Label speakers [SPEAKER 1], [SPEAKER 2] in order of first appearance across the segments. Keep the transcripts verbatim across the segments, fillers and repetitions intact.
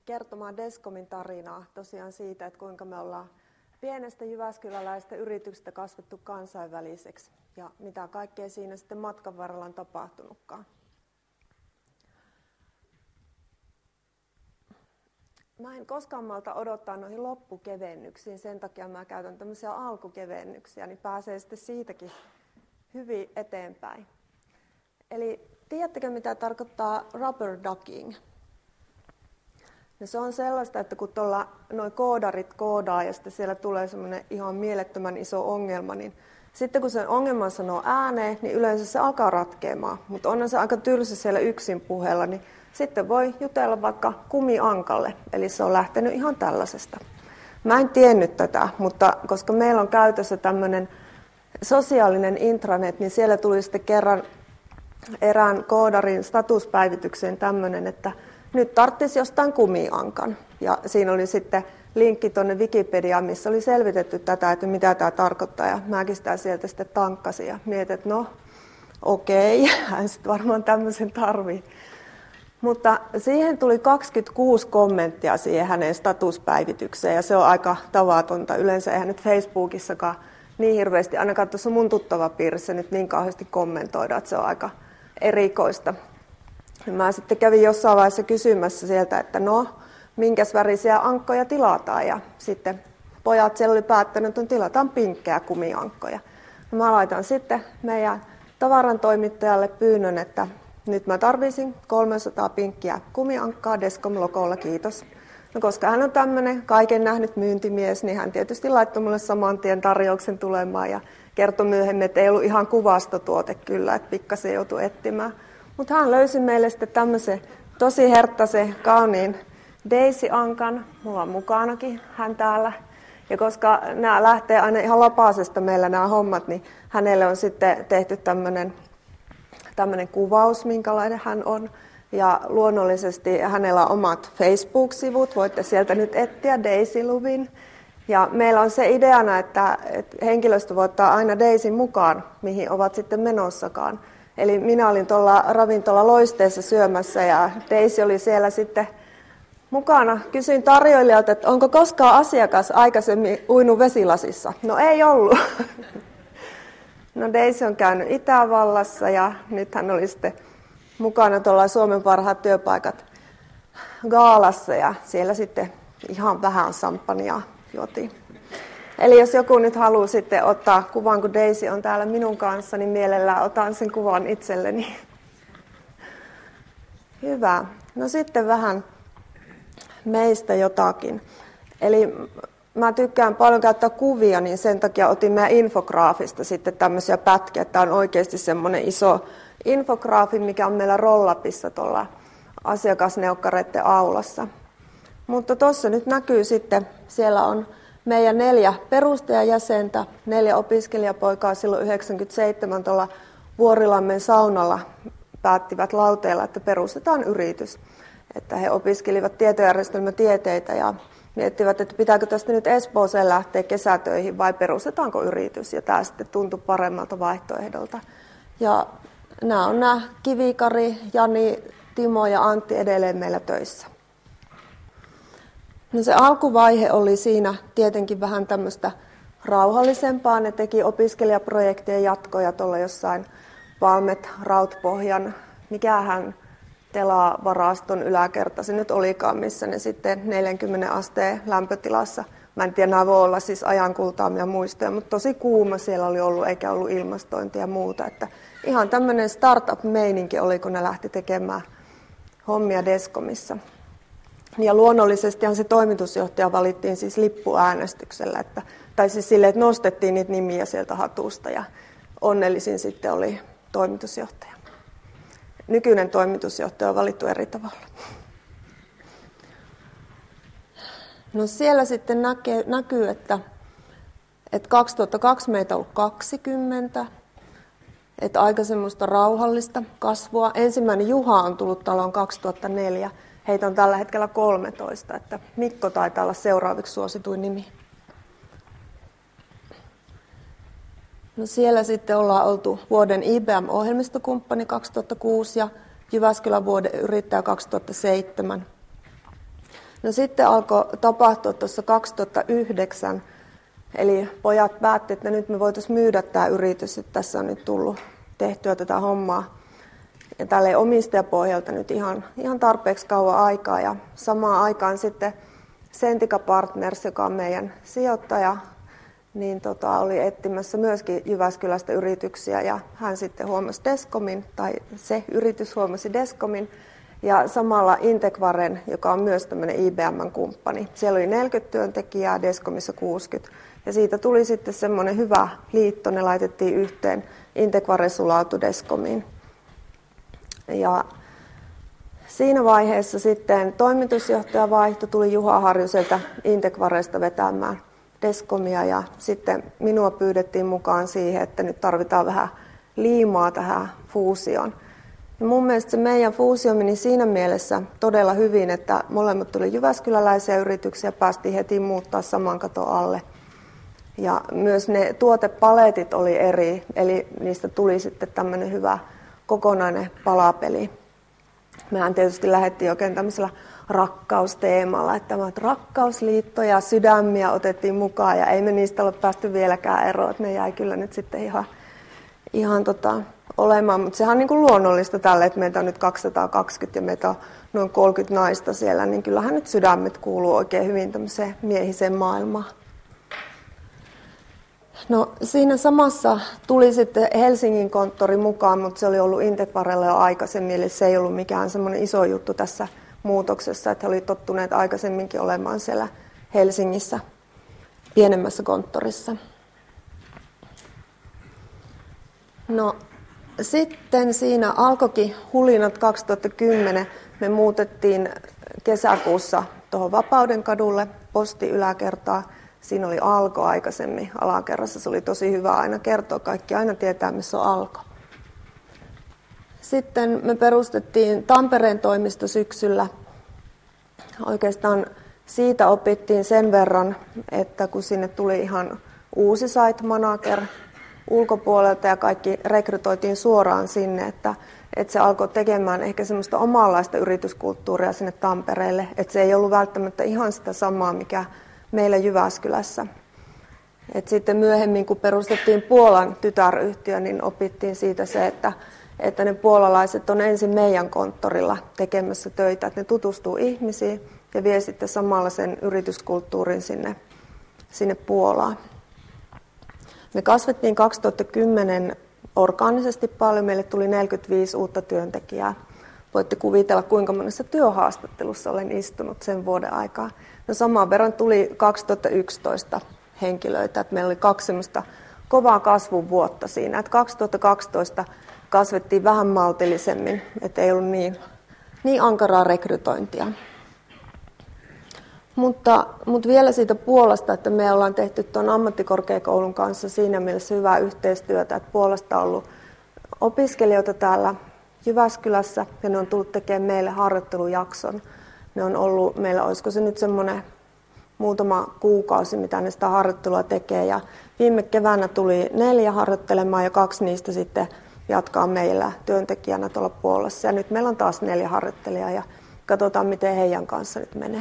[SPEAKER 1] kertomaan Descomin tarinaa tosiaan siitä, että kuinka me ollaan pienestä jyväskyläläistä yrityksestä kasvettu kansainväliseksi ja mitä kaikkea siinä sitten matkan varrella on tapahtunutkaan. Mä en koskaan malta odottaa noihin loppukevennyksiin, sen takia mä käytän tämmöisiä alkukevennyksiä, niin pääsee sitten siitäkin hyvin eteenpäin. Eli tiedättekö mitä tarkoittaa rubber ducking? No se on sellaista, että kun tuolla noi koodarit koodaa ja sitten siellä tulee semmoinen ihan mielettömän iso ongelma, niin sitten kun sen ongelman sanoo ääneen, niin yleensä se alkaa ratkeamaan. Mutta onhan se aika tylsä siellä yksin puheella, niin sitten voi jutella vaikka kumiankalle. Eli se on lähtenyt ihan tällaisesta. Mä en tiennyt tätä, mutta koska meillä on käytössä tämmöinen sosiaalinen intranet, niin siellä tuli sitten kerran erään koodarin statuspäivitykseen tämmöinen, että nyt tarvitsisi jostain kumiankan. Ja siinä oli sitten linkki tuonne Wikipediaan, missä oli selvitetty tätä, että mitä tämä tarkoittaa. Ja mäkin sitä sieltä sitten tankkasin ja mietin, että no okei, hän sitten varmaan tämmöisen tarvii. Mutta siihen tuli kaksikymmentäkuusi kommenttia siihen hänen statuspäivitykseen ja se on aika tavatonta. Yleensä eihän nyt Facebookissakaan niin hirveästi, ainakaan tuossa mun tuttavapiirissä nyt niin kauheasti kommentoida, että se on aika erikoista. Mä sitten kävin jossain vaiheessa kysymässä sieltä, että no, minkäs värisiä ankkoja tilataan. Ja sitten pojat siellä oli päättänyt, että tilataan pinkkejä kumiankkoja. Mä laitan sitten meidän tavarantoimittajalle pyynnön, että nyt mä tarvisin kolmesataa pinkkiä kumiankkaa Descom-logolla, kiitos. No koska hän on tämmöinen kaiken nähnyt myyntimies, niin hän tietysti laittoi mulle saman tien tarjouksen tulemaan ja kertoi myöhemmin, että ei ollut ihan kuvastotuote kyllä, että pikkasen joutui etsimään. Mutta hän löysi meille sitten tämmöisen tosi herttaisen, kauniin Daisy-ankan. Mulla on mukanakin hän täällä. Ja koska nämä lähtee aina ihan lapasesta meillä nämä hommat, niin hänelle on sitten tehty tämmöinen, tämmöinen kuvaus, minkälainen hän on. Ja luonnollisesti hänellä on omat Facebook-sivut, voitte sieltä nyt etsiä Daisy-luvin. Ja meillä on se ideana, että, että henkilöstö voi ottaa aina Daisyn mukaan, mihin ovat sitten menossakaan. Eli minä olin tuolla ravintola Loisteessa syömässä ja Daisy oli siellä sitten mukana. Kysyin tarjoilijalta, että onko koskaan asiakas aikaisemmin uinut vesilasissa. No ei ollut. No Daisy on käynyt Itävallassa ja nyt hän oli sitten mukana tuolla Suomen parhaat työpaikat gaalassa ja siellä sitten ihan vähän samppania juotiin. Eli jos joku nyt haluaa sitten ottaa kuvan, kun Daisy on täällä minun kanssa, niin mielellään otan sen kuvan itselleni. Hyvä. No sitten vähän meistä jotakin. Eli mä tykkään paljon käyttää kuvia, niin sen takia otin meidän infograafista sitten tämmöisiä pätkiä. Tämä on oikeasti semmoinen iso infograafi, mikä on meillä rollapissa tuolla asiakasneukkareiden aulassa. Mutta tuossa nyt näkyy sitten, siellä on meidän neljä perustajajäsentä, neljä opiskelijapoikaa silloin yhdeksänkymmentäseitsemän tuolla Vuorilammen saunalla päättivät lauteella, että perustetaan yritys. Että he opiskelivat tietojärjestelmätieteitä ja miettivät, että pitääkö tästä nyt Espooseen lähteä kesätöihin vai perustetaanko yritys. Ja tämä sitten tuntui paremmalta vaihtoehdolta. Ja nämä on nämä Kivikari, Jani, Timo ja Antti edelleen meillä töissä. No se alkuvaihe oli siinä tietenkin vähän tämmöistä rauhallisempaa. Ne teki opiskelijaprojektien jatkoja tuolla jossain Valmet Rautpohjan, mikähän Tela-varaston yläkerta se nyt olikaan, missä ne sitten neljänkymmenen asteen lämpötilassa. Mä en tiedä, nämä voi olla siis ajankultaamia muistoja, mutta tosi kuuma siellä oli ollut, eikä ollut ilmastointia ja muuta. Että ihan tämmöinen startup-meininki oli, kun ne lähti tekemään hommia Descomissa. Ja luonnollisestihan se toimitusjohtaja valittiin siis lippuäänestyksellä, että, tai siis silleen, että nostettiin niitä nimiä sieltä hatusta ja onnellisin sitten oli toimitusjohtaja. Nykyinen toimitusjohtaja on valittu eri tavalla. No siellä sitten näkee, näkyy, että, että kaksituhattakaksi meitä on ollut kaksikymmentä, että aika semmoista rauhallista kasvua. Ensimmäinen Juha on tullut taloon kaksituhattaneljä. Heitä on tällä hetkellä kolmetoista, että Mikko taitaa olla seuraaviksi suosituin nimi. No siellä sitten ollaan oltu vuoden I B M-ohjelmistokumppani kaksituhattakuusi ja Jyväskylän vuoden yrittäjä kaksituhattaseitsemän. No sitten alkoi tapahtua tuossa kaksituhattayhdeksän, eli pojat päättivät, että nyt me voitaisiin myydä tämä yritys, että tässä on nyt tullut tehtyä tätä hommaa. Ja tälle omistajapohjalta nyt ihan, ihan tarpeeksi kauan aikaa. Ja samaan aikaan sitten Sentika Partners, joka on meidän sijoittaja, niin tota, oli etsimässä myöskin Jyväskylästä yrityksiä. Ja hän sitten huomasi Descomin, tai se yritys huomasi Descomin. Ja samalla Integvaren, joka on myös tämmöinen I B M-kumppani. Siellä oli neljäkymmentä työntekijää, Descomissa kuusikymmentä. Ja siitä tuli sitten semmoinen hyvä liitto, ne laitettiin yhteen. Integvare sulautui Descomiin. Ja siinä vaiheessa sitten toimitusjohtaja vaihtoi, tuli Juha Harjuselta Integvaresta vetämään Descomia ja sitten minua pyydettiin mukaan siihen, että nyt tarvitaan vähän liimaa tähän fuusioon. Ja mun mielestä se meidän fuusio meni siinä mielessä todella hyvin, että molemmat tuli jyväskyläläisiä yrityksiä ja päästiin heti muuttaa saman katon alle. Ja myös ne tuotepaletit oli eri, eli niistä tuli sitten tämmöinen hyvä kokonainen palapeli. Mehän tietysti lähdettiin oikein tämmöisellä rakkausteemalla, että rakkausliitto ja sydämiä otettiin mukaan ja ei me niistä ole päästy vieläkään eroon. Ne jäi kyllä nyt sitten ihan, ihan tota, olemaan, mutta sehän on niin kuin luonnollista tälle, että meitä on nyt kaksisataakaksikymmentä ja meitä on noin kolmekymmentä naista siellä, niin kyllähän nyt sydämet kuuluu oikein hyvin tämmöiseen miehiseen maailmaan. No siinä samassa tuli sitten Helsingin konttori mukaan, mutta se oli ollut Integvarella jo aikaisemmin, eli se ei ollut mikään semmoinen iso juttu tässä muutoksessa, että he olivat tottuneet aikaisemminkin olemaan siellä Helsingissä pienemmässä konttorissa. No sitten siinä alkoikin hulinat kaksituhattakymmenen, me muutettiin kesäkuussa tuohon Vapaudenkadulle posti yläkertaa. Siinä oli Alko aikaisemmin alakerrassa. Se oli tosi hyvä aina kertoa. Kaikki aina tietää, missä on Alko. Sitten me perustettiin Tampereen toimisto syksyllä. Oikeastaan siitä opittiin sen verran, että kun sinne tuli ihan uusi site manager ulkopuolelta ja kaikki rekrytoitiin suoraan sinne, että, että se alkoi tekemään ehkä semmoista omanlaista yrityskulttuuria sinne Tampereelle. Että se ei ollut välttämättä ihan sitä samaa, mikä meillä Jyväskylässä. Et sitten myöhemmin, kun perustettiin Puolan tytäryhtiö, niin opittiin siitä se, että, että ne puolalaiset on ensin meidän konttorilla tekemässä töitä, että ne tutustuu ihmisiin ja vie sitten samalla sen yrityskulttuurin sinne, sinne Puolaan. Me kasvettiin kaksituhattakymmenen orgaanisesti paljon, meille tuli neljäkymmentäviisi uutta työntekijää. Voitte kuvitella, kuinka monessa työhaastattelussa olen istunut sen vuoden aikaa. No samaan verran tuli kaksituhattayksitoista henkilöitä, että meillä oli kaksi semmoista kovaa kasvun vuotta siinä. Että kaksituhattakaksitoista kasvettiin vähän maltillisemmin, että ei ollut niin, niin ankaraa rekrytointia. Mutta, mutta vielä siitä Puolasta, että me ollaan tehty tuon ammattikorkeakoulun kanssa siinä mielessä hyvää yhteistyötä, että Puolasta on ollut opiskelijoita täällä Jyväskylässä ja ne on tullut tekemään meille harjoittelujakson. Ne on ollut, meillä olisiko se nyt semmoinen muutama kuukausi, mitä ne sitä harjoittelua tekee. Ja viime keväänä tuli neljä harjoittelemaan ja kaksi niistä sitten jatkaa meillä työntekijänä tuolla Puolassa. Ja nyt meillä on taas neljä harjoittelijaa ja katsotaan, miten heidän kanssa nyt menee.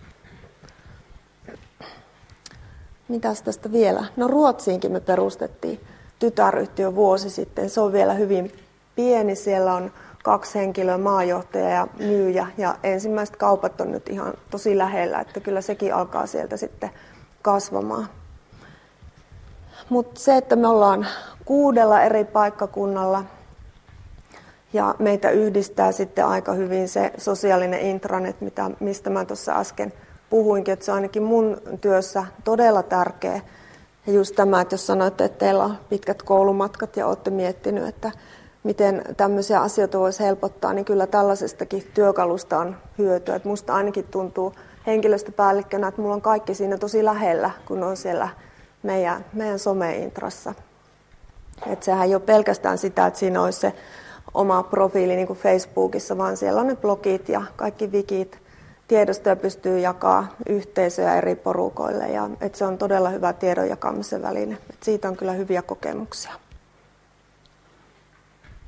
[SPEAKER 1] Mitäs tästä vielä? No Ruotsiinkin me perustettiin tytäryhtiö vuosi sitten. Se on vielä hyvin pieni. Siellä on kaksi henkilöä, maajohtaja ja myyjä. Ja ensimmäiset kaupat on nyt ihan tosi lähellä, että kyllä sekin alkaa sieltä sitten kasvamaan. Mutta se, että me ollaan kuudella eri paikkakunnalla ja meitä yhdistää sitten aika hyvin se sosiaalinen intranet, mitä, mistä mä tuossa äsken puhuinkin, että se on ainakin mun työssä todella tärkeä. Ja just tämä, että jos sanoitte, että teillä on pitkät koulumatkat ja olette miettinyt, että miten tämmöisiä asioita voisi helpottaa, niin kyllä tällaisestakin työkalusta on hyötyä. Että musta ainakin tuntuu henkilöstöpäällikkönä, että mulla on kaikki siinä tosi lähellä, kun on siellä meidän, meidän some-intrassa. Että sehän ei ole pelkästään sitä, että siinä olisi se oma profiili niin kuin Facebookissa, vaan siellä on ne blogit ja kaikki wikit. Tiedostoja pystyy jakamaan yhteisöjä eri porukoille ja että se on todella hyvä tiedon jakamisen väline. Että siitä on kyllä hyviä kokemuksia.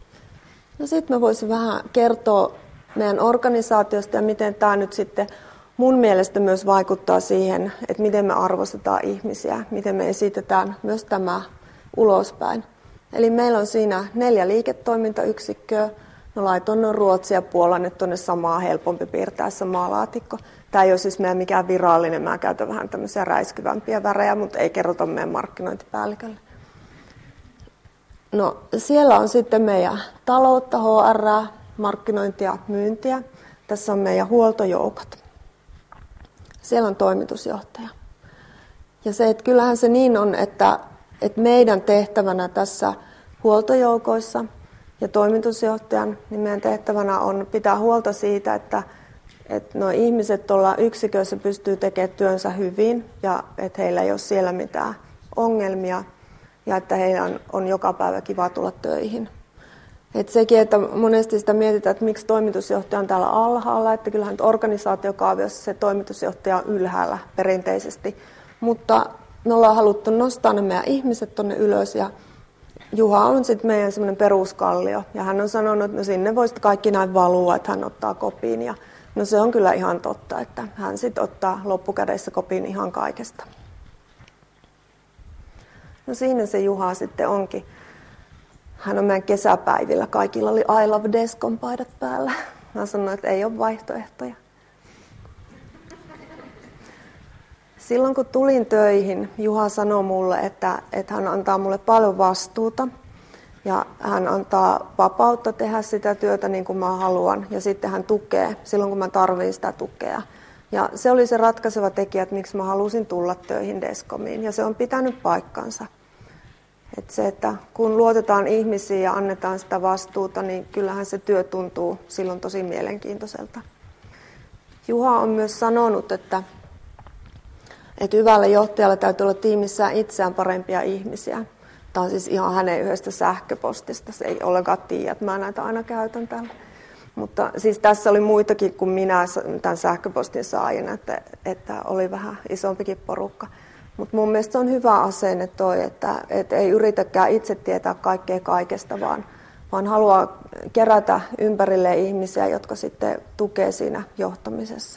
[SPEAKER 1] No sitten mä voisin vähän kertoa meidän organisaatiosta ja miten tämä nyt sitten mun mielestä myös vaikuttaa siihen, että miten me arvostetaan ihmisiä, miten me esitetään myös tämä ulospäin. Eli meillä on siinä neljä liiketoimintayksikköä. No laitoin on Ruotsia ja Puolan, että tuonne samaa helpompi piirtää samaa laatikko. Tämä ei ole siis meidän mikään virallinen, mä käytän vähän tämmöisiä räiskyvämpiä värejä, mutta ei kerrota meidän markkinointipäällikölle. No siellä on sitten meidän taloutta, H R, markkinointia ja myyntiä. Tässä on meidän huoltojoukot. Siellä on toimitusjohtaja. Ja se, että kyllähän se niin on, että, että meidän tehtävänä tässä huoltojoukoissa ja toimitusjohtajan, niin meidän tehtävänä on pitää huolta siitä, että, että nuo ihmiset tuolla yksiköissä pystyy tekemään työnsä hyvin ja että heillä ei ole siellä mitään ongelmia ja että heillä on, on joka päivä kiva tulla töihin. Et sekin, että monesti sitä mietitään, että miksi toimitusjohtaja on täällä alhaalla, että kyllähän organisaatiokaaviossa se toimitusjohtaja on ylhäällä perinteisesti, mutta me ollaan haluttu nostaa ne meidän ihmiset tuonne ylös ja Juha on sitten meidän semmoinen peruskallio ja hän on sanonut, että no sinne voisi kaikki näin valua, että hän ottaa kopiin ja no se on kyllä ihan totta, että hän sitten ottaa loppukädessä kopiin ihan kaikesta. No siinä se Juha sitten onkin. Hän on meidän kesäpäivillä. Kaikilla oli I Love Descom paidat päällä. Mä sanoin, että ei ole vaihtoehtoja. Silloin kun tulin töihin, Juha sanoi mulle, että, että hän antaa mulle paljon vastuuta. Ja hän antaa vapautta tehdä sitä työtä niin kuin mä haluan. Ja sitten hän tukee silloin, kun mä tarvitsen sitä tukea. Ja se oli se ratkaiseva tekijä, että miksi mä halusin tulla töihin Descomiin. Ja se on pitänyt paikkansa. Että se, että kun luotetaan ihmisiin ja annetaan sitä vastuuta, niin kyllähän se työ tuntuu silloin tosi mielenkiintoiselta. Juha on myös sanonut, että, että hyvällä johtajalla täytyy olla tiimissään itseään parempia ihmisiä. Tämä on siis ihan hänen yhdestä sähköpostista. Se ei ollenkaan tiedä, että mä näitä aina käytän täällä. Mutta siis tässä oli muitakin kuin minä tämän sähköpostin saajana, että, että oli vähän isompikin porukka. Mutta mun mielestä se on hyvä asenne toi, että, että ei yritäkään itse tietää kaikkea kaikesta, vaan, vaan haluaa kerätä ympärille ihmisiä, jotka sitten tukee siinä johtamisessa.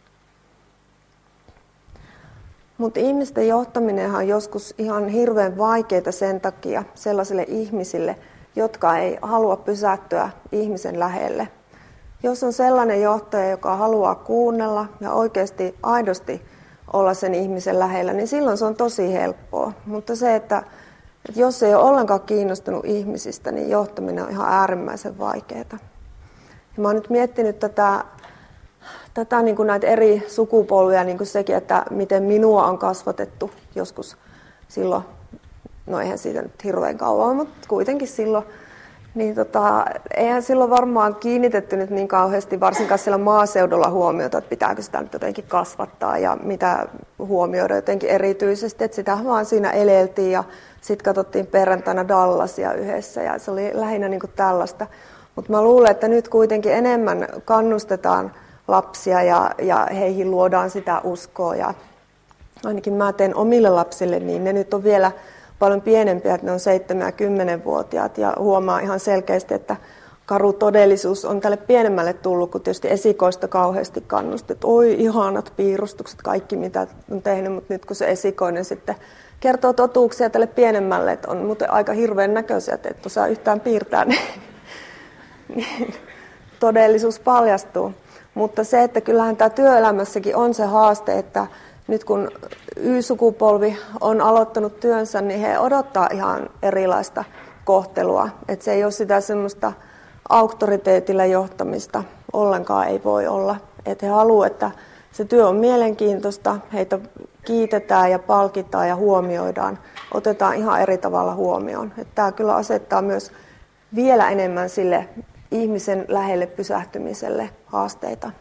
[SPEAKER 1] Mutta ihmisten johtaminen on joskus ihan hirveän vaikeaa sen takia sellaisille ihmisille, jotka ei halua pysähtyä ihmisen lähelle. Jos on sellainen johtaja, joka haluaa kuunnella ja oikeasti aidosti olla sen ihmisen lähellä, niin silloin se on tosi helppoa. Mutta se, että, että jos ei ole ollenkaan kiinnostunut ihmisistä, niin johtaminen on ihan äärimmäisen vaikeaa. Ja mä oon nyt miettinyt tätä, tätä niin kuin näitä eri sukupolvia, niin kuin sekin, että miten minua on kasvatettu joskus silloin, no eihän siitä nyt hirveän kauan, mutta kuitenkin silloin, niin tota, eihän silloin varmaan kiinnitetty nyt niin kauheasti, varsinkaan siellä maaseudulla huomiota, että pitääkö sitä nyt jotenkin kasvattaa ja mitä huomioida jotenkin erityisesti, että sitä vaan siinä eleltiin ja sitten katsottiin perjantaina Dallasia yhdessä ja se oli lähinnä niin kuin tällaista. Mutta mä luulen, että nyt kuitenkin enemmän kannustetaan lapsia ja, ja heihin luodaan sitä uskoa ja ainakin mä teen omille lapsille, niin ne nyt on vielä paljon pienempiä, että ne on seitsemän- ja kymmenvuotiaat ja huomaa ihan selkeästi, että karu todellisuus on tälle pienemmälle tullut, kun tietysti esikoista kauheasti kannustet, että oi ihanat piirustukset, kaikki mitä on tehnyt, mutta nyt kun se esikoinen sitten kertoo totuuksia tälle pienemmälle, että on muuten aika hirveän näköisiä, että et osaa yhtään piirtää, niin todellisuus paljastuu. Mutta se, että kyllähän tämä työelämässäkin on se haaste, että nyt kun Y-sukupolvi on aloittanut työnsä, niin he odottaa ihan erilaista kohtelua. Että se ei ole sitä semmoista auktoriteetilla johtamista, ollenkaan ei voi olla. Että he haluavat, että se työ on mielenkiintoista, heitä kiitetään ja palkitaan ja huomioidaan, otetaan ihan eri tavalla huomioon. Että tämä kyllä asettaa myös vielä enemmän sille ihmisen lähelle pysähtymiselle haasteita.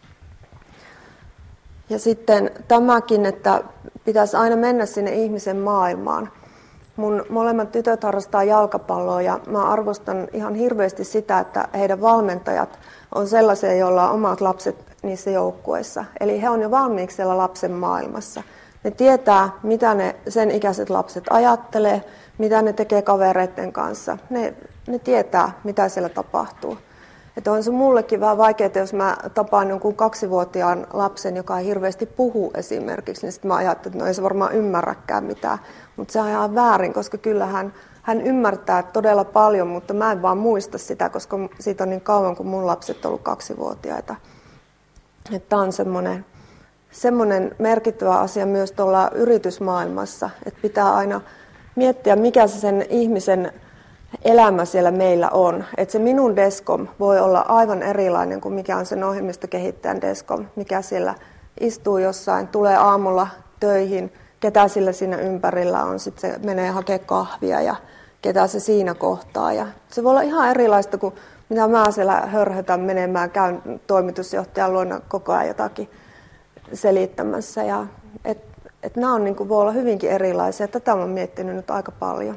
[SPEAKER 1] Ja sitten tämäkin, että pitäisi aina mennä sinne ihmisen maailmaan. Mun molemmat tytöt harrastaa jalkapalloa ja mä arvostan ihan hirveästi sitä, että heidän valmentajat on sellaisia, joilla on omat lapset niissä joukkueissa. Eli he on jo valmiiksi siellä lapsen maailmassa. Ne tietää, mitä ne sen ikäiset lapset ajattelee, mitä ne tekee kavereiden kanssa. Ne, ne tietää, mitä siellä tapahtuu. Että on se mullekin vähän vaikeaa, jos mä tapaan jonkun kaksivuotiaan lapsen, joka ei hirveästi puhu esimerkiksi, niin sitten mä ajattelen, että no ei se varmaan ymmärräkään mitään. Mutta se on ihan väärin, koska kyllä hän, hän ymmärtää todella paljon, mutta mä en vaan muista sitä, koska siitä on niin kauan, kun mun lapset on ollut kaksivuotiaita. Tämä on semmoinen, semmoinen merkittävä asia myös tuolla yritysmaailmassa, että pitää aina miettiä, mikä se sen ihmisen elämä siellä meillä on. Että se minun deskom voi olla aivan erilainen kuin mikä on sen ohjelmistokehittäjän deskom, mikä siellä istuu jossain, tulee aamulla töihin, ketä sillä siinä ympärillä on, sitten se menee hakemaan kahvia ja ketä se siinä kohtaa. Ja se voi olla ihan erilaista kuin mitä mä siellä hörhötän menemään, käyn toimitusjohtajan luona koko ajan jotakin selittämässä. Ja et, et nämä on, niin kuin, voi olla hyvinkin erilaisia. Tätä olen miettinyt nyt aika paljon.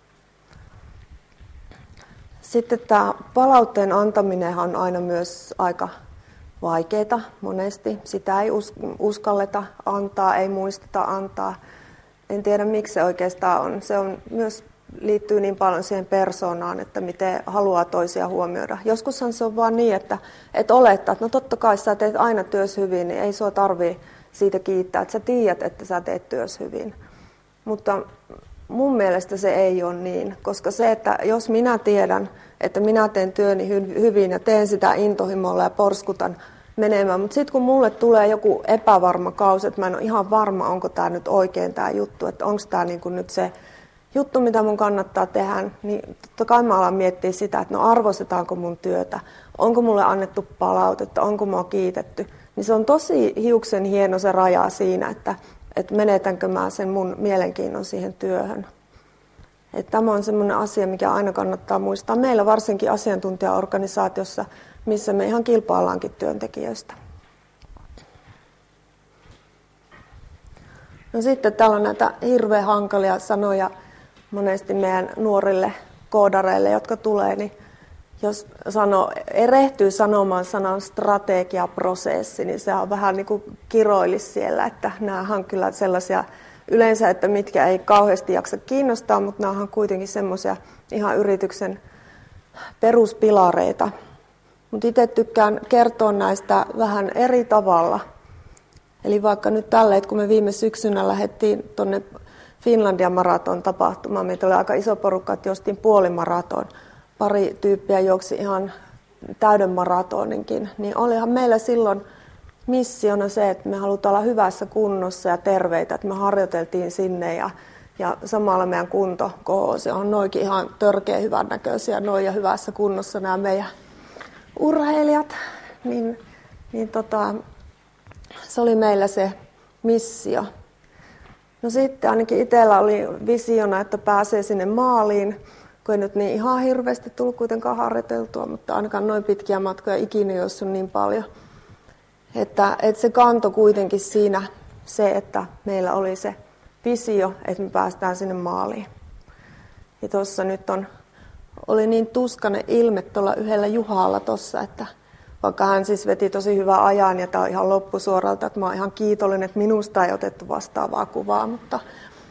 [SPEAKER 1] Sitten tämä palautteen antaminen on aina myös aika vaikeaa monesti. Sitä ei uskalleta antaa, ei muisteta antaa. En tiedä, miksi se oikeastaan on. Se on myös liittyy niin paljon siihen persoonaan, että miten haluaa toisia huomioida. Joskushan se on vaan niin, että, että olettaa, että no totta kai sä teet aina työs hyvin, niin ei sua tarvitse siitä kiittää, että sä tiedät, että sä teet työs hyvin. Mutta mun mielestä se ei ole niin, koska se, että jos minä tiedän, että minä teen työni hyvin ja teen sitä intohimolla ja porskutan menemään, mutta sitten kun mulle tulee joku epävarma kausi, että mä en ole ihan varma, onko tämä nyt oikein tämä juttu, että onko tämä niin kuin nyt se juttu, mitä mun kannattaa tehdä, niin totta kai mä alan miettiä sitä, että no arvostetaanko mun työtä, onko mulle annettu palautetta, onko mua kiitetty. Niin se on tosi hiuksen hieno se raja siinä, että, että menetänkö mä sen mun mielenkiinnon siihen työhön. Että tämä on semmoinen asia, mikä aina kannattaa muistaa. Meillä varsinkin asiantuntijaorganisaatiossa, missä me ihan kilpaillaankin työntekijöistä. No sitten täällä on näitä hirveän hankalia sanoja monesti meidän nuorille koodareille, jotka tulee, niin jos sano, erehtyy sanomaan sanan strategiaprosessi, niin se on vähän niin kuin kiroilis siellä, että nämä on kyllä sellaisia yleensä, että mitkä ei kauheasti jaksa kiinnostaa, mutta nämä on kuitenkin semmoisia ihan yrityksen peruspilareita. Mutta itse tykkään kertoa näistä vähän eri tavalla. Eli vaikka nyt tällä, että kun me viime syksynä lähdettiin tuonne Finlandia maraton tapahtumaan, meitä oli aika iso porukka, että jostiin puolimaraton. Pari tyyppiä juoksi ihan täyden maratoninkin. Niin olihan meillä silloin missiona se, että me halutaan olla hyvässä kunnossa ja terveitä, että me harjoiteltiin sinne ja, ja samalla meidän kunto kohosi. On noikin ihan törkeä hyvän näköisiä, noin ja hyvässä kunnossa nämä meidän urheilijat. Niin, niin tota, se oli meillä se missio. No sitten ainakin itsellä oli visiona, että pääsee sinne maaliin, kun ei nyt niin ihan hirveästi tullut kuitenkaan harjoiteltua, mutta ainakaan noin pitkiä matkoja ikinä, jos on niin paljon. Että, että se kanto kuitenkin siinä se, että meillä oli se visio, että me päästään sinne maaliin. Ja tuossa nyt on, oli niin tuskainen ilme tuolla yhdellä Juhalla tuossa, että vaikka hän siis veti tosi hyvää ajan ja tämä on ihan loppusuoralta, että mä oon ihan kiitollinen, että minusta ei otettu vastaavaa kuvaa, mutta,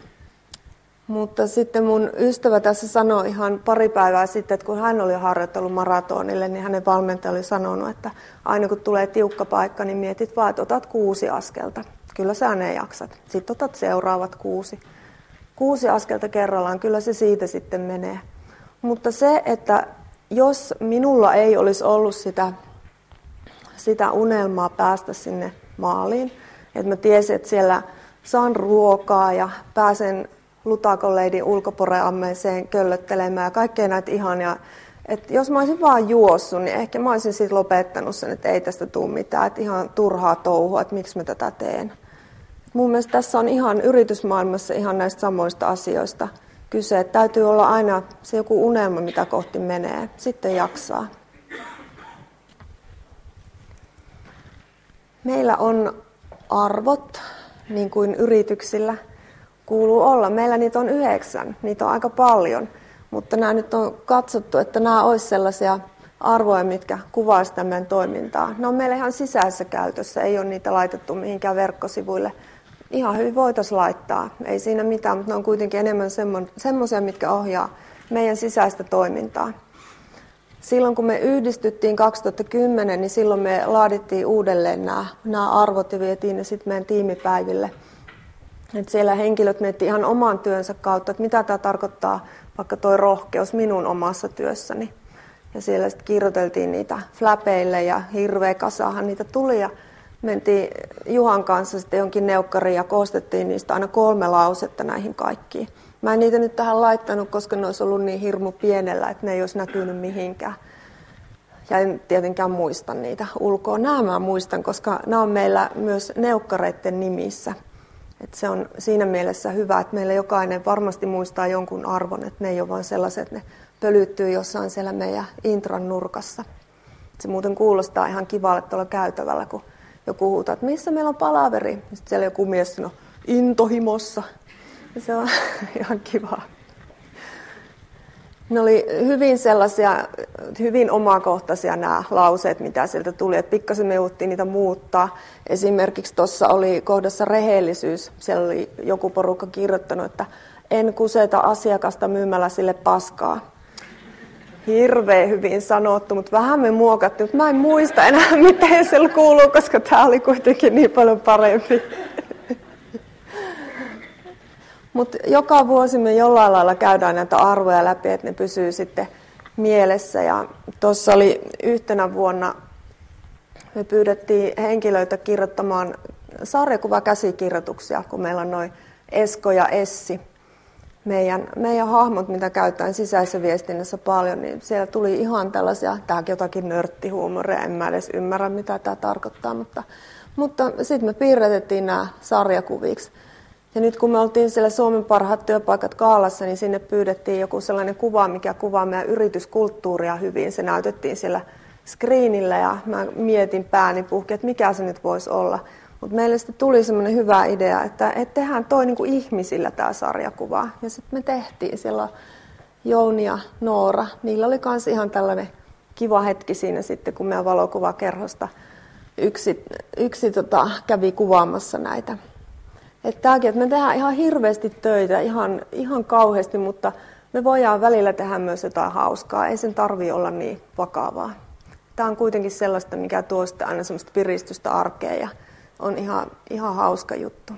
[SPEAKER 1] mutta sitten mun ystävä tässä sanoi ihan pari päivää sitten, että kun hän oli harjoitellut maratonille, niin hänen valmentaja oli sanonut, että aina kun tulee tiukka paikka, niin mietit vaan, että otat kuusi askelta. Kyllä sä ne jaksat. Sitten otat seuraavat kuusi. Kuusi askelta kerrallaan, kyllä se siitä sitten menee. Mutta se, että jos minulla ei olisi ollut sitä sitä unelmaa päästä sinne maaliin. Että mä tiesin, että siellä saan ruokaa ja pääsen Lutakonleidin ulkoporeammeeseen köllöttelemään ja kaikkea näitä ihania. Että jos mä olisin vaan juossut, niin ehkä mä olisin sitten lopettanut sen, että ei tästä tule mitään. Että ihan turhaa touhua, että miksi mä tätä teen. Mun mielestä tässä on ihan yritysmaailmassa ihan näistä samoista asioista kyse. Että täytyy olla aina se joku unelma, mitä kohti menee. Sitten jaksaa. Meillä on arvot, niin kuin yrityksillä kuuluu olla. Meillä niitä on yhdeksän, niitä on aika paljon, mutta nämä nyt on katsottu, että nämä olisivat sellaisia arvoja, mitkä kuvaisivat meidän toimintaa. Ne on meillä ihan sisäisessä käytössä, ei ole niitä laitettu mihinkään verkkosivuille. Ihan hyvin voitaisiin laittaa, ei siinä mitään, mutta ne on kuitenkin enemmän semmoisia, mitkä ohjaa meidän sisäistä toimintaa. silloin kun me yhdistyttiin kaksituhattakymmenen, niin silloin me laadittiin uudelleen nämä, nämä arvot ja vietiin ne sitten meidän tiimipäiville. Et siellä henkilöt miettivät ihan oman työnsä kautta, että mitä tämä tarkoittaa vaikka tuo rohkeus minun omassa työssäni. Ja siellä sitten kirjoiteltiin niitä fläpeille ja hirveä kasahan niitä tuli ja mentiin Juhan kanssa sitten jonkin neukkariin ja koostettiin niistä aina kolme lausetta näihin kaikkiin. Mä en niitä nyt tähän laittanut, koska ne olisi ollut niin hirmu pienellä, että ne ei olisi näkynyt mihinkään. Ja en tietenkään muista niitä ulkoa. Nämä mä muistan, koska nämä on meillä myös neukkareiden nimissä. Et se on siinä mielessä hyvä, että meillä jokainen varmasti muistaa jonkun arvon, että ne ei ole vain sellaiset, että ne pölyttyy jossain siellä meidän intran nurkassa. Se muuten kuulostaa ihan kivalle tuolla käytävällä, kun joku huutaa, että missä meillä on palaveri. Sitten siellä joku mies sanoo, intohimossa. Ja se on ihan kivaa. Ne oli hyvin sellaisia, hyvin omakohtaisia nämä lauseet, mitä sieltä tuli. Että pikkasen me jouduttiin niitä muuttaa. Esimerkiksi tuossa oli kohdassa rehellisyys. Siellä oli joku porukka kirjoittanut, että en kuseta asiakasta myymällä sille paskaa. Hirveän hyvin sanottu, mutta vähän me muokattiin. Mutta mä en muista enää, miten se kuuluu, koska tämä oli kuitenkin niin paljon parempi. Mutta joka vuosi me jollain lailla käydään näitä arvoja läpi, että ne pysyy sitten mielessä. Ja tuossa oli yhtenä vuonna, me pyydettiin henkilöitä kirjoittamaan sarjakuvakäsikirjoituksia, kun meillä on noin Esko ja Essi. Meidän, meidän hahmot, mitä käytetään sisäisessä viestinnässä paljon, niin siellä tuli ihan tällaisia, tämäkin jotakin nörttihuumoria, en mä edes ymmärrä, mitä tämä tarkoittaa, mutta, mutta sitten me piirrettiin nämä sarjakuviksi. Ja nyt kun me oltiin siellä Suomen parhaat työpaikat Gaalassa, niin sinne pyydettiin joku sellainen kuva, mikä kuvaa meidän yrityskulttuuria hyvin. Se näytettiin siellä screenillä ja mä mietin pääni puhki, että mikä se nyt voisi olla. Mutta meille sitten tuli semmoinen hyvä idea, että et tehdään toi niinku ihmisillä tämä sarjakuva. Ja sitten me tehtiin siellä Jouni ja Noora. Niillä oli myös ihan tällainen kiva hetki siinä sitten, kun meidän valokuvakerhosta yksi, yksi tota, kävi kuvaamassa näitä. Että tämäkin, että me tehdään ihan hirveästi töitä, ihan, ihan kauheasti, mutta me voidaan välillä tehdä myös jotain hauskaa. Ei sen tarvitse olla niin vakavaa. Tämä on kuitenkin sellaista, mikä tuo sitten aina semmoista piristystä arkeen ja on ihan, ihan hauska juttu.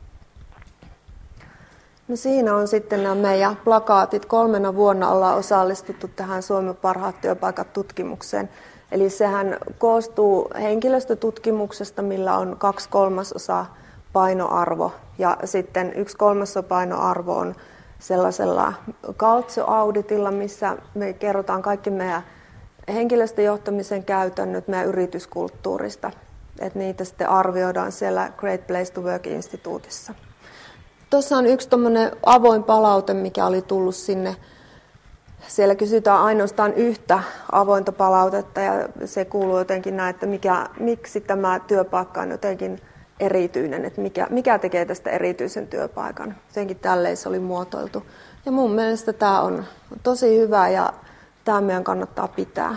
[SPEAKER 1] No siinä on sitten nämä meidän plakaatit. Kolmena vuonna ollaan osallistuttu tähän Suomen parhaat työpaikat -tutkimukseen. Eli sehän koostuu henkilöstötutkimuksesta, millä on kaksi kolmasosaa painoarvo ja sitten yksi kolmasosa painoarvo on sellaisella Calcio-auditilla, missä me kerrotaan kaikki meidän henkilöstöjohtamisen käytännöt meidän yrityskulttuurista. Että niitä sitten arvioidaan siellä Great Place to Work-instituutissa. Tuossa on yksi tommoinen avoin palaute, mikä oli tullut sinne. Siellä kysytään ainoastaan yhtä avointa palautetta ja se kuuluu jotenkin näin, että mikä, miksi tämä työpaikka on jotenkin erityinen, että mikä, mikä tekee tästä erityisen työpaikan. Jotenkin tälleen se oli muotoiltu. Ja mun mielestä tämä on tosi hyvä ja tämä meidän kannattaa pitää.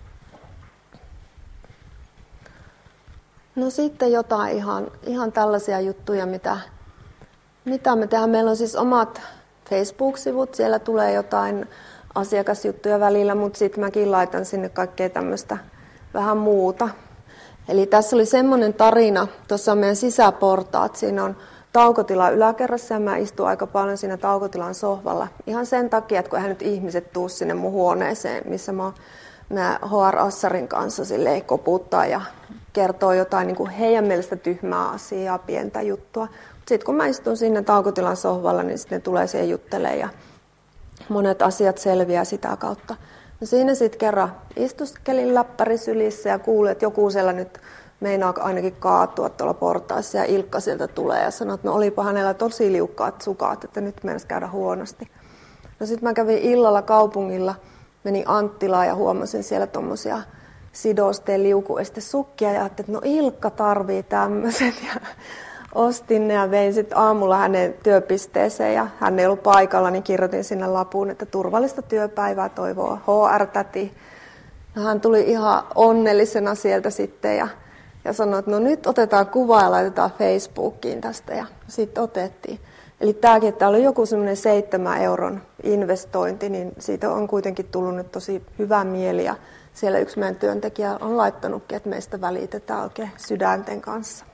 [SPEAKER 1] No sitten jotain ihan, ihan tällaisia juttuja, mitä, mitä me tehdään. Meillä on siis omat Facebook-sivut, siellä tulee jotain asiakasjuttuja välillä, mutta sitten mäkin laitan sinne kaikkea tämmöistä vähän muuta. Eli tässä oli semmoinen tarina, tuossa on meidän sisäportaat, siinä on taukotila yläkerrassa ja mä istun aika paljon siinä taukotilan sohvalla. Ihan sen takia, että kun eihän nyt ihmiset tuu sinne mun huoneeseen, missä mä, mä H R Assarin kanssa silleen koputtaa ja kertoo jotain niin kuin heidän mielestä tyhmää asiaa, pientä juttua. Sitten kun mä istun sinne taukotilan sohvalla, niin sitten ne tulee siihen juttelemaan ja monet asiat selviää sitä kautta. No siinä sitten kerran istuskelin läppäri sylissä ja kuulin, että joku siellä nyt meinaa ainakin kaatua tuolla portaassa ja Ilkka sieltä tulee ja sanoo, että no olipa hänellä tosi liukkaat sukat, että nyt mennäisi käydä huonosti. No sitten mä kävin illalla kaupungilla, menin Anttilaan ja huomasin siellä tommosia sidosteen liukuestesukkia ja ajattelin, että no Ilkka tarvii tämmöiset ja ostin ne ja vein sitten aamulla hänen työpisteeseen ja hän ei ollut paikalla, niin kirjoitin sinne lapuun, että turvallista työpäivää toivoo H R-täti. No, hän tuli ihan onnellisena sieltä sitten ja, ja sanoi, että no nyt otetaan kuva ja laitetaan Facebookiin tästä ja sitten otettiin. Eli tämäkin, että täällä on joku semmoinen seitsemän euron investointi, niin siitä on kuitenkin tullut nyt tosi hyvä mieli. Ja siellä yksi meidän työntekijä on laittanutkin, että meistä välitetään oikein sydänten kanssa.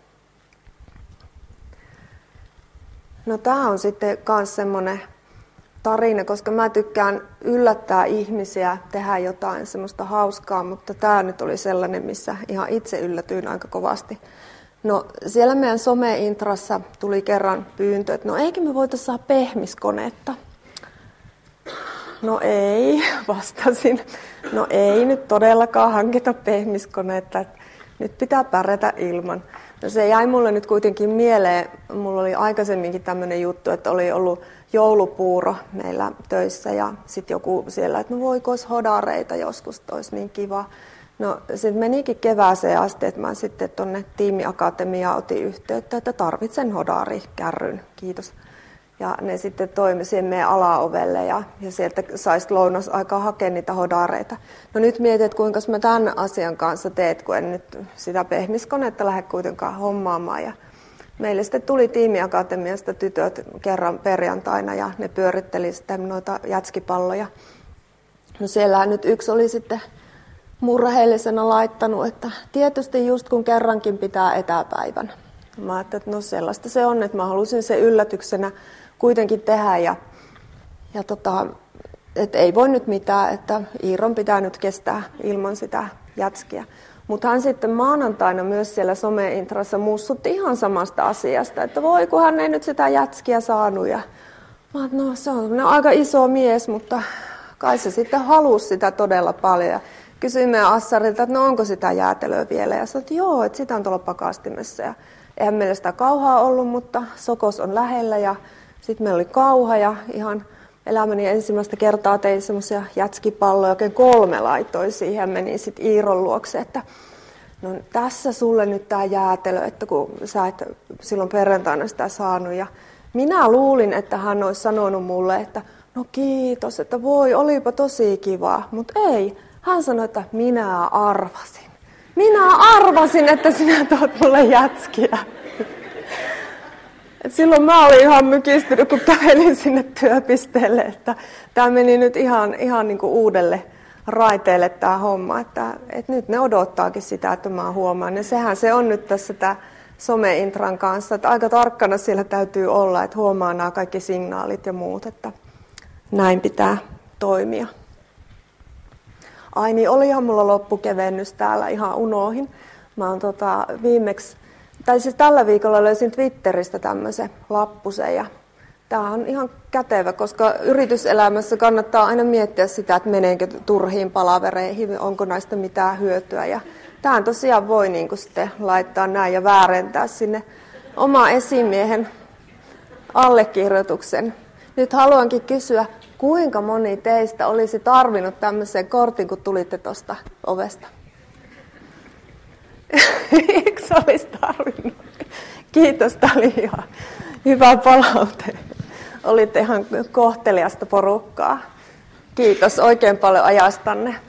[SPEAKER 1] No tämä on sitten myös semmoinen tarina, koska mä tykkään yllättää ihmisiä, tehdä jotain semmoista hauskaa, mutta tämä nyt oli sellainen, missä ihan itse yllätyin aika kovasti. No siellä meidän some-intrassa tuli kerran pyyntö, että no eikö me voitaisiin saada pehmiskonetta? No ei, vastasin. No ei nyt todellakaan hankita pehmiskonetta, että nyt pitää pärjätä ilman. No se jäi mulle nyt kuitenkin mieleen, mulla oli aikaisemminkin tämmöinen juttu, että oli ollut joulupuuro meillä töissä ja sitten joku siellä, että no voiko hodareita joskus, olisi niin kiva. No sitten menikin kevääseen asti, että mä sitten tuonne tiimiakatemiaan otin yhteyttä, että tarvitsen hodarikärryn, kiitos. Ja ne sitten toimi siihen meidän alaovelle ja, ja sieltä saisi lounasaikaa hakea niitä hodareita. No nyt mietin, että kuinka mä tämän asian kanssa teet, kun en nyt sitä pehmiskonetta lähde kuitenkaan hommaamaan. Ja meille sitten tuli tiimiakatemiasta tytöt kerran perjantaina ja ne pyöritteli sitten noita jätskipalloja. No siellähän nyt yksi oli sitten murheellisena laittanut, että tietysti just kun kerrankin pitää etäpäivän. Mä ajattelin, että no sellaista se on, että mä halusin sen yllätyksenä kuitenkin tehdä ja, ja tota, että ei voi nyt mitään, että Iiron pitää nyt kestää ilman sitä jätskiä. Mutta hän sitten maanantaina myös siellä some-intrassa mussutti ihan samasta asiasta, että voi kun hän ei nyt sitä jätskiä saanut. Ja mä ajattelin, no se on aika iso mies, mutta kai se sitten halusi sitä todella paljon. Ja kysyin meidän assarilta, että no onko sitä jäätelöä vielä ja sanoin, että joo, että sitä on tuolla pakastimessa. Ja eihän meillä sitä kauhaa ollut, mutta sokos on lähellä ja sitten meillä oli kauha ja ihan elämäni ensimmäistä kertaa tein semmoisia jätskipalloja, oikein kolme laitoin siihen ja menin sitten Iiron luokse, että no tässä sulle nyt tämä jäätelö, että kun sä et silloin perjantaina sitä saanut. Ja minä luulin, että hän olisi sanonut mulle, että no kiitos, että voi, olipa tosi kivaa, mutta ei. Hän sanoi, että minä arvasin. Minä arvasin, että sinä tuot mulle jätskiä. Et silloin mä olin ihan mykistynyt, kun kävelin sinne työpisteelle, että tämä meni nyt ihan, ihan niin kuin uudelle raiteelle tämä homma. Että, että nyt ne odottaakin sitä, että mä huomaan. Ja sehän se on nyt tässä tämä some-intran kanssa, että aika tarkkana siellä täytyy olla, että huomaa nämä kaikki signaalit ja muut, että näin pitää toimia. Ai niin, olihan mulla loppukevennys täällä, ihan unohin. Mä oon tota, viimeksi, tai siis tällä viikolla löysin Twitteristä tämmöisen lappusen ja tää on ihan kätevä, koska yrityselämässä kannattaa aina miettiä sitä, että meneekö turhiin palavereihin, onko näistä mitään hyötyä. Ja tähän tosiaan voi niin kuin sitten laittaa näin ja väärentää sinne oma esimiehen allekirjoituksen. Nyt haluankin kysyä, kuinka moni teistä olisi tarvinnut tämmöisen kortin, kun tulitte tuosta ovesta? Eikö olisi tarvinnut? Kiitos, tämä oli ihan hyvä palaute. Olitte ihan kohteliasta porukkaa. Kiitos oikein paljon ajastanne.